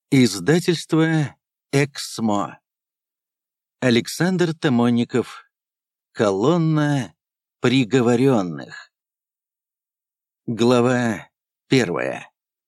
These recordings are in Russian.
Издательство «Эксмо». Александр Тамонников. Колонна приговоренных. Глава 1.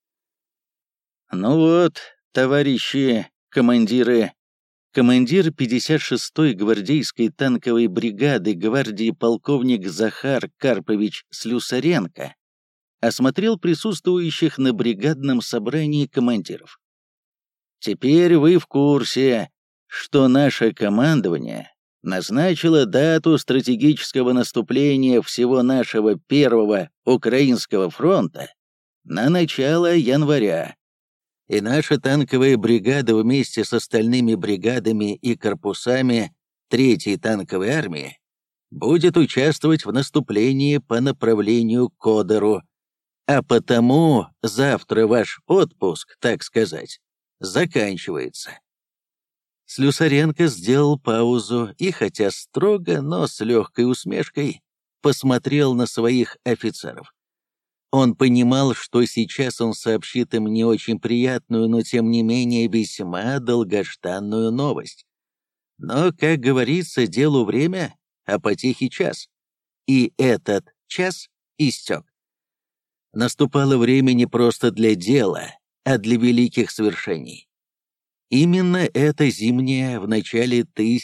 Ну вот, товарищи командиры. Командир 56-й гвардейской танковой бригады гвардии полковник Захар Карпович Слюсаренко осмотрел присутствующих на бригадном собрании командиров. Теперь вы в курсе, что наше командование назначило дату стратегического наступления всего нашего Первого Украинского фронта на начало января, и наша танковая бригада вместе с остальными бригадами и корпусами Третьей танковой армии будет участвовать в наступлении по направлению к Одеру, а потому завтра ваш отпуск, так сказать, заканчивается. Слюсаренко сделал паузу и, хотя строго, но с легкой усмешкой, посмотрел на своих офицеров. Он понимал, что сейчас он сообщит им не очень приятную, но тем не менее весьма долгожданную новость. Но, как говорится, делу время, а потехе час. И этот час истек. Наступало время не просто для дела, а для великих свершений. Именно это зимнее в начале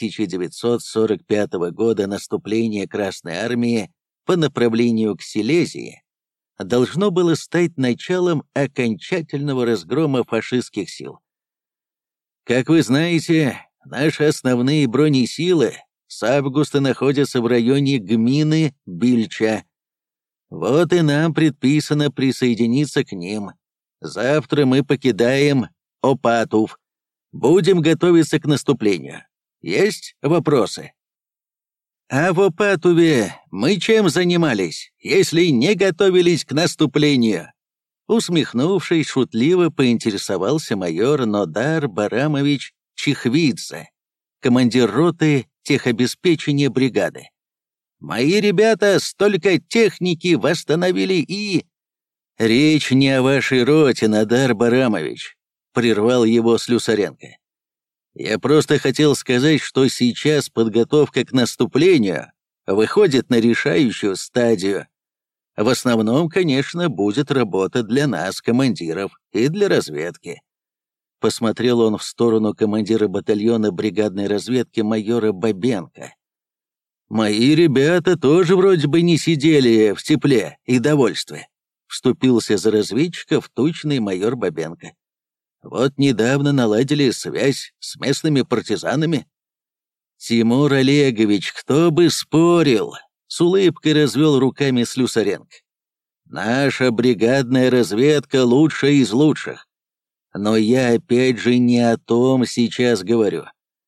1945 года наступление Красной Армии по направлению к Силезии должно было стать началом окончательного разгрома фашистских сил. Как вы знаете, наши основные бронесилы с августа находятся в районе гмины Бильча. Вот и нам предписано присоединиться к ним. Завтра мы покидаем Опатов. Будем готовиться к наступлению. Есть вопросы? А в Опатове мы чем занимались, если не готовились к наступлению? Усмехнувшись, шутливо поинтересовался майор Нодар Барамович Чехвидзе, командир роты техобеспечения бригады. Мои ребята столько техники восстановили и... «Речь не о вашей роте, Нодар Барамович», — прервал его Слюсаренко. «Я просто хотел сказать, что сейчас подготовка к наступлению выходит на решающую стадию. В основном, конечно, будет работа для нас, командиров, и для разведки». Посмотрел он в сторону командира батальона бригадной разведки майора Бабенко. «Мои ребята тоже вроде бы не сидели в тепле и довольстве», — вступился за разведчиков тучный майор Бабенко. «Вот недавно наладили связь с местными партизанами». «Тимур Олегович, кто бы спорил?» — с улыбкой развел руками Слюсаренко. «Наша бригадная разведка лучшая из лучших. Но я опять же не о том сейчас говорю.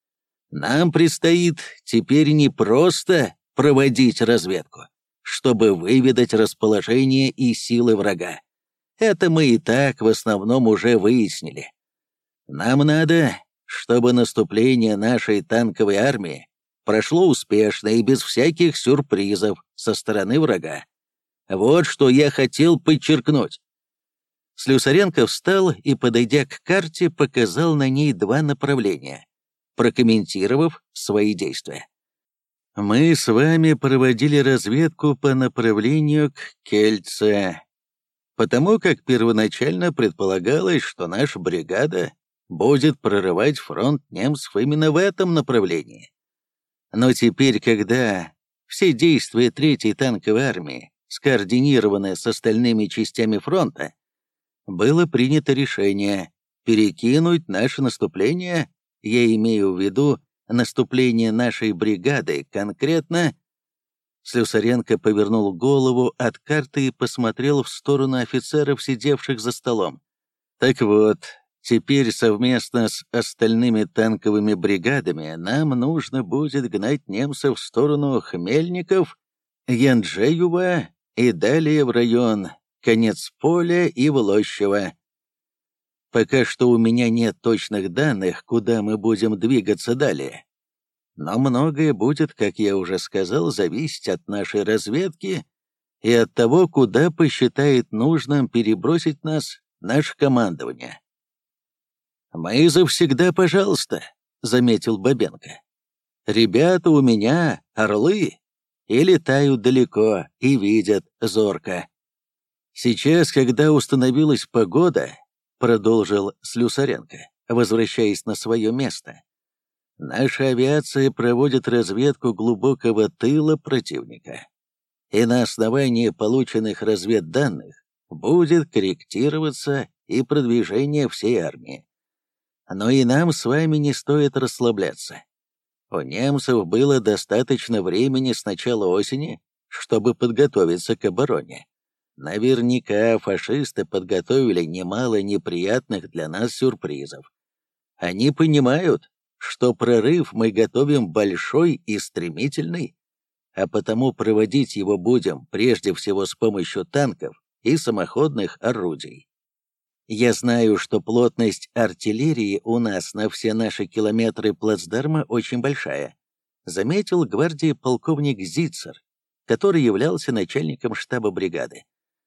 Нам предстоит теперь не просто проводить разведку, чтобы выведать расположение и силы врага. Это мы и так в основном уже выяснили. Нам надо, чтобы наступление нашей танковой армии прошло успешно и без всяких сюрпризов со стороны врага. Вот что я хотел подчеркнуть». Слюсаренко встал и, подойдя к карте, показал на ней два направления, прокомментировав свои действия. «Мы с вами проводили разведку по направлению к Кельце, потому как первоначально предполагалось, что наша бригада будет прорывать фронт немцев именно в этом направлении. Но теперь, когда все действия Третьей танковой армии скоординированы с остальными частями фронта, было принято решение перекинуть наше наступление, я имею в виду наступление нашей бригады, конкретно...» Слюсаренко повернул голову от карты и посмотрел в сторону офицеров, сидевших за столом. «Так вот, теперь совместно с остальными танковыми бригадами нам нужно будет гнать немцев в сторону Хмельников, Янджеева и далее в район Конец-Поля и Влощева. Пока что у меня нет точных данных, куда мы будем двигаться далее. Но многое будет, как я уже сказал, зависеть от нашей разведки и от того, куда посчитает нужным перебросить нас наше командование. «Мы завсегда пожалуйста», — заметил Бабенко. «Ребята у меня орлы, и летают далеко, и видят зорко. Сейчас, когда установилась погода, — продолжил Слюсаренко, возвращаясь на свое место, — наша авиация проводит разведку глубокого тыла противника, и на основании полученных разведданных будет корректироваться и продвижение всей армии. Но и нам с вами не стоит расслабляться. У немцев было достаточно времени с начала осени, чтобы подготовиться к обороне. Наверняка фашисты подготовили немало неприятных для нас сюрпризов. Они понимают, что прорыв мы готовим большой и стремительный, а потому проводить его будем прежде всего с помощью танков и самоходных орудий. Я знаю, что плотность артиллерии у нас на все наши километры плацдарма очень большая, заметил гвардии полковник Зицер, который являлся начальником штаба бригады.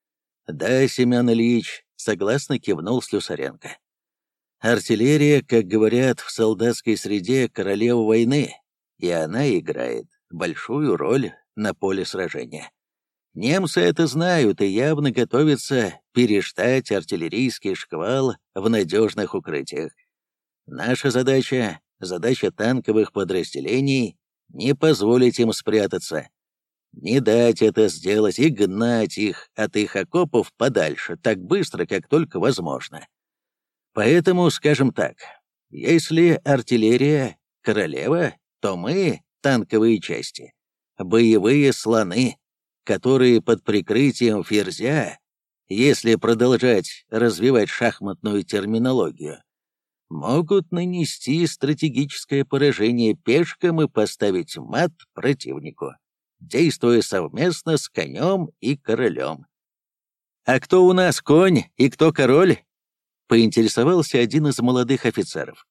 Да, Семен Ильич, согласно кивнул Слюсаренко. Артиллерия, как говорят в солдатской среде, королева войны, и она играет большую роль на поле сражения. Немцы это знают и явно готовятся переждать артиллерийский шквал в надежных укрытиях. Наша задача, задача танковых подразделений, не позволить им спрятаться, не дать это сделать и гнать их от их окопов подальше так быстро, как только возможно. Поэтому, скажем так, если артиллерия королева, то мы, танковые части, боевые слоны, которые под прикрытием ферзя, если продолжать развивать шахматную терминологию, могут нанести стратегическое поражение пешкам и поставить мат противнику, действуя совместно с конем и королем. «А кто у нас конь и кто король?» — поинтересовался один из молодых офицеров.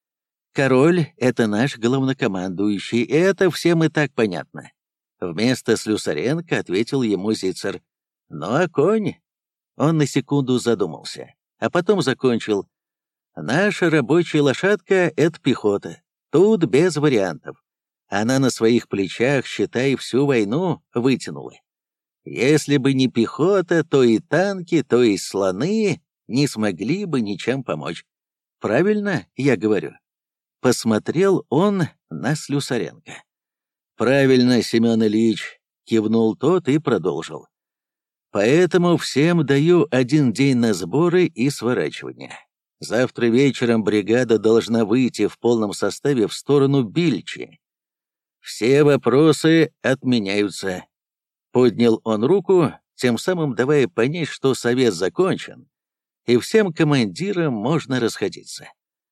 «Король — это наш главнокомандующий, и это всем и так понятно». Вместо Слюсаренко ответил ему Зицер. «Ну а конь?» Он на секунду задумался, а потом закончил. «Наша рабочая лошадка — это пехота. Тут без вариантов. Она на своих плечах, считай, всю войну вытянула. Если бы не пехота, то и танки, то и слоны не смогли бы ничем помочь. Правильно я говорю?» Посмотрел он на Слюсаренко. «Правильно, Семен Ильич», — кивнул тот и продолжил. «Поэтому всем даю один день на сборы и сворачивание. Завтра вечером бригада должна выйти в полном составе в сторону Бильчи. Все вопросы отменяются». Поднял он руку, тем самым давая понять, что совет закончен, и всем командирам можно расходиться.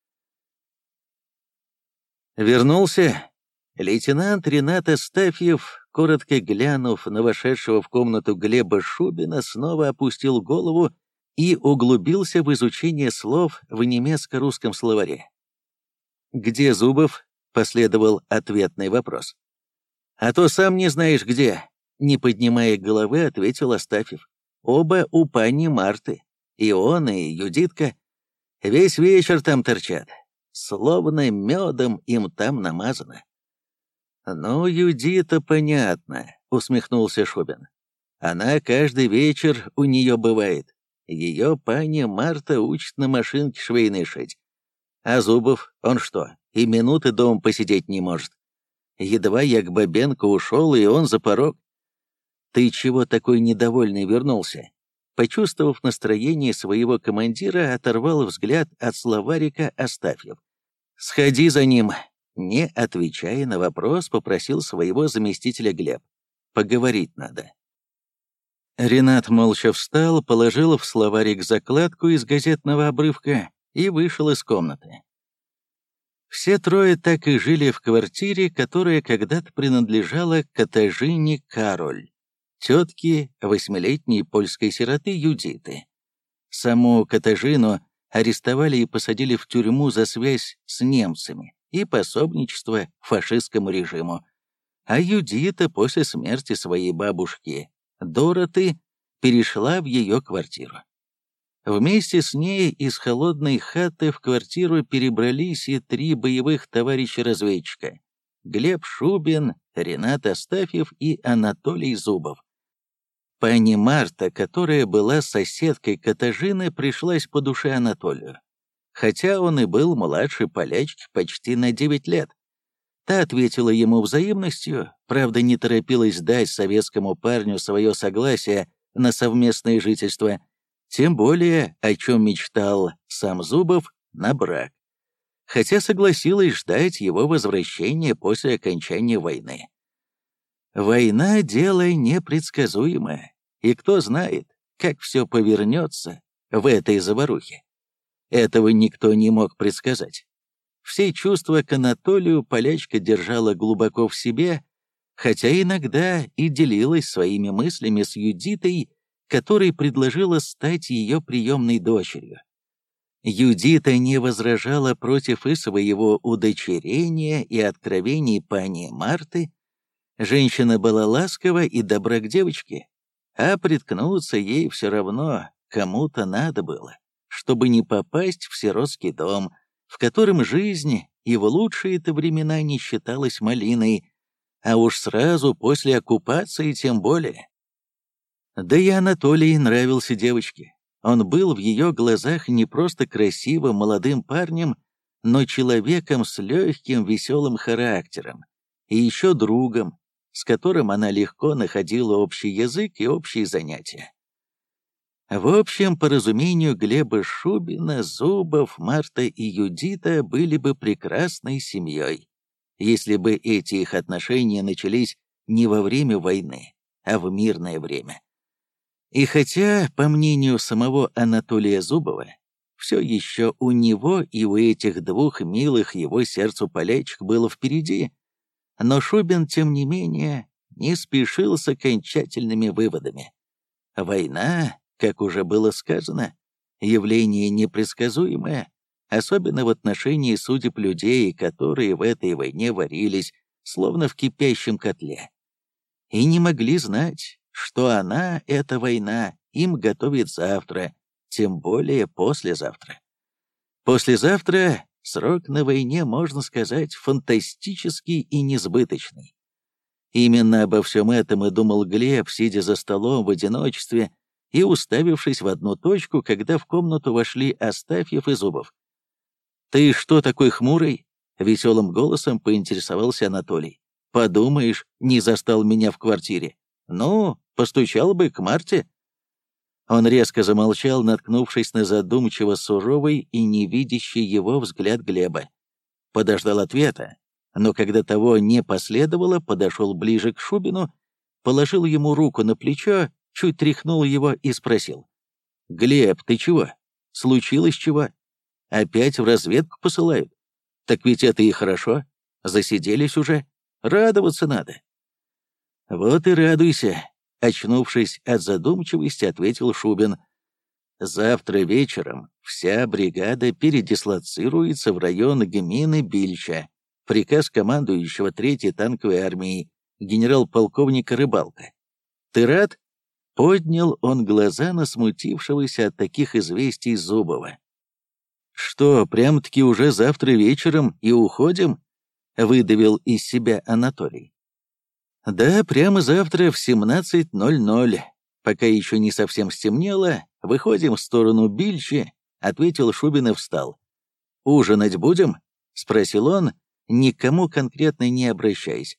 Вернулся. Лейтенант Ренат Астафьев, коротко глянув на вошедшего в комнату Глеба Шубина, снова опустил голову и углубился в изучение слов в немецко-русском словаре. «Где Зубов?» — последовал ответный вопрос. «А то сам не знаешь где», — не поднимая головы, ответил Астафьев. «Оба у пани Марты, и он, и Юдитка. Весь вечер там торчат, словно медом им там намазано». «Ну, Юдита, понятно», — усмехнулся Шубин. «Она каждый вечер у нее бывает. Ее пани Марта учит на машинке швейной шить. А Зубов, он что, и минуты дома посидеть не может? Едва я к Бабенко ушел, и он за порог. Ты чего такой недовольный вернулся?» Почувствовав настроение своего командира, оторвал взгляд от словарика Астафьев. «Сходи за ним». Не отвечая на вопрос, попросил своего заместителя Глеб. «Поговорить надо». Ренат молча встал, положил в словарик закладку из газетного обрывка и вышел из комнаты. Все трое так и жили в квартире, которая когда-то принадлежала Катажине Кароль, тетке 8-летней польской сироты Юдиты. Саму Катажину арестовали и посадили в тюрьму за связь с немцами и пособничество фашистскому режиму, а Юдита после смерти своей бабушки Дороты перешла в ее квартиру. Вместе с ней из холодной хаты в квартиру перебрались и 3 боевых товарища-разведчика: Глеб Шубин, Ренат Астафьев и Анатолий Зубов. Пани Марта, которая была соседкой Катажины, пришлась по душе Анатолию, хотя он и был младше полячки почти на 9 лет. Та ответила ему взаимностью, правда, не торопилась дать советскому парню свое согласие на совместное жительство, тем более, о чем мечтал сам Зубов, на брак, хотя согласилась ждать его возвращения после окончания войны. Война — дело непредсказуемое, и кто знает, как все повернется в этой заварухе. Этого никто не мог предсказать. Все чувства к Анатолию полячка держала глубоко в себе, хотя иногда и делилась своими мыслями с Юдитой, которой предложила стать ее приемной дочерью. Юдита не возражала против и своего удочерения, и откровений пани Марты. Женщина была ласкова и добра к девочке, а приткнуться ей все равно кому-то надо было, чтобы не попасть в сиротский дом, в котором жизнь и в лучшие-то времена не считалась малиной, а уж сразу после оккупации тем более. Да и Анатолий нравился девочке. Он был в ее глазах не просто красивым молодым парнем, но человеком с легким веселым характером, и еще другом, с которым она легко находила общий язык и общие занятия. В общем, по разумению Глеба Шубина, Зубов, Марта и Юдита были бы прекрасной семьей, если бы эти их отношения начались не во время войны, а в мирное время. И хотя, по мнению самого Анатолия Зубова, все еще у него и у этих двух милых его сердцу полячек было впереди, но Шубин, тем не менее, не спешил с окончательными выводами. Война, как уже было сказано, явление непредсказуемое, особенно в отношении судеб людей, которые в этой войне варились, словно в кипящем котле, и не могли знать, что она, эта война, им готовит завтра, тем более послезавтра. Послезавтра срок на войне, можно сказать, фантастический и несбыточный. Именно обо всем этом и думал Глеб, сидя за столом в одиночестве и уставившись в одну точку, когда в комнату вошли Астафьев и Зубов. «Ты что такой хмурый?» — веселым голосом поинтересовался Анатолий. «Подумаешь, не застал меня в квартире. Ну, постучал бы к Марте». Он резко замолчал, наткнувшись на задумчиво суровый и невидящий его взгляд Глеба. Подождал ответа, но когда того не последовало, подошел ближе к Шубину, положил ему руку на плечо, чуть тряхнул его и спросил. «Глеб, ты чего? Случилось чего? Опять в разведку посылают? Так ведь это и хорошо. Засиделись уже. Радоваться надо». «Вот и радуйся», — очнувшись от задумчивости, ответил Шубин. «Завтра вечером вся бригада передислоцируется в район гмины Бильча. Приказ командующего 3-й танковой армии генерал-полковника Рыбалка. Ты рад?» Поднял он глаза на смутившегося от таких известий Зубова. «Что, прям-таки уже завтра вечером и уходим?» — выдавил из себя Анатолий. «Да, прямо завтра в 17:00. Пока еще не совсем стемнело, выходим в сторону Бильчи», — ответил Шубин и встал. «Ужинать будем?» — спросил он, никому конкретно не обращаясь.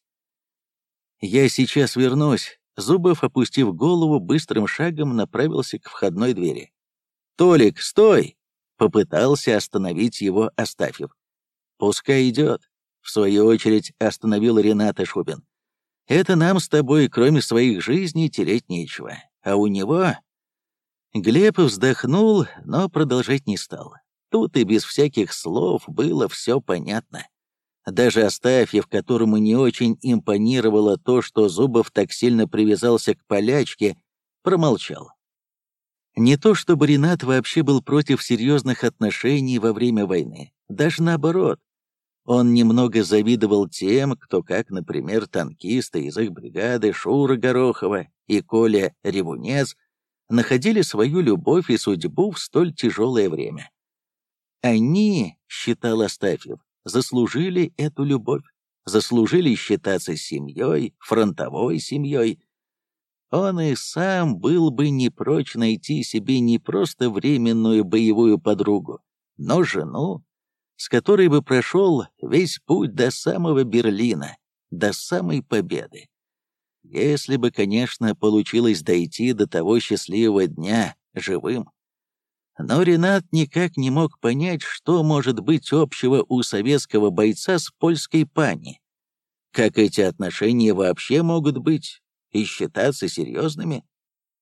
«Я сейчас вернусь». Зубов, опустив голову, быстрым шагом направился к входной двери. «Толик, стой!» — попытался остановить его Астафьев. «Пускай идет», — в свою очередь остановил Рената Шубин. «Это нам с тобой, кроме своих жизней, тереть нечего. А у него...» Глеб вздохнул, но продолжать не стал. Тут и без всяких слов было все понятно. Даже Астафьев, которому не очень импонировало то, что Зубов так сильно привязался к полячке, промолчал. Не то чтобы Ренат вообще был против серьезных отношений во время войны, даже наоборот. Он немного завидовал тем, кто, как, например, танкисты из их бригады Шура Горохова и Коля Ревунец, находили свою любовь и судьбу в столь тяжелое время. Они, считал Астафьев, заслужили эту любовь, заслужили считаться семьей, фронтовой семьей. Он и сам был бы не прочь найти себе не просто временную боевую подругу, но жену, с которой бы прошел весь путь до самого Берлина, до самой победы. Если бы, конечно, получилось дойти до того счастливого дня живым. Но Ренат никак не мог понять, что может быть общего у советского бойца с польской пани. Как эти отношения вообще могут быть и считаться серьезными?